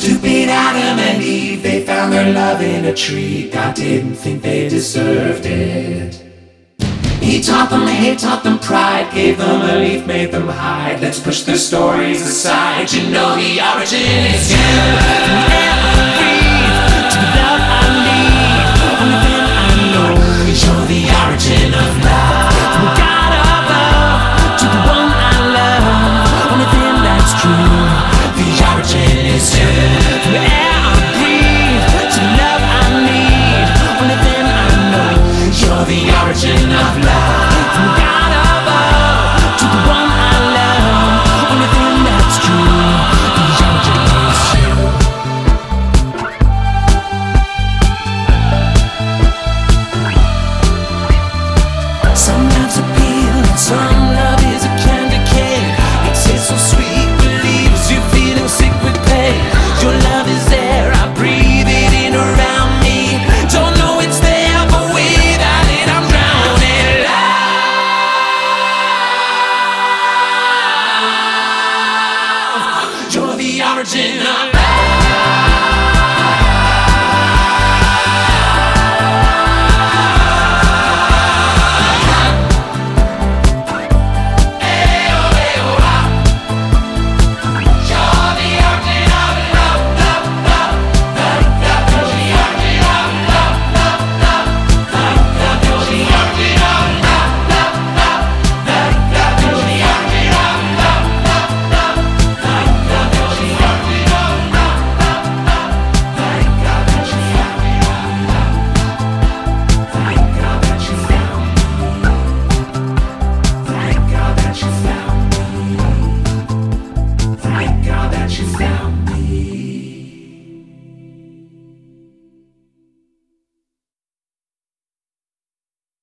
Stupid Adam and Eve, they found their love in a tree. God didn't think they deserved it. He taught them hate, taught them pride, gave them a leaf, made them hide. Let's push their stories aside. You know the origin is you. To the love I need, only then I know you're the origin of love. From God above to the one I love, only then that's true. The origin is you. From the air I breathe to the love I need, only then I know you're the origin of love. From God above to the one I love, only then that's true. The origin is you. Some love's a pill and some love is a candy cane. It tastes so sweet, relieves you feeling sick with pain. Your love is there, I breathe it in around me. Don't know it's there, but without it I'm drowning. Love, you're the origin of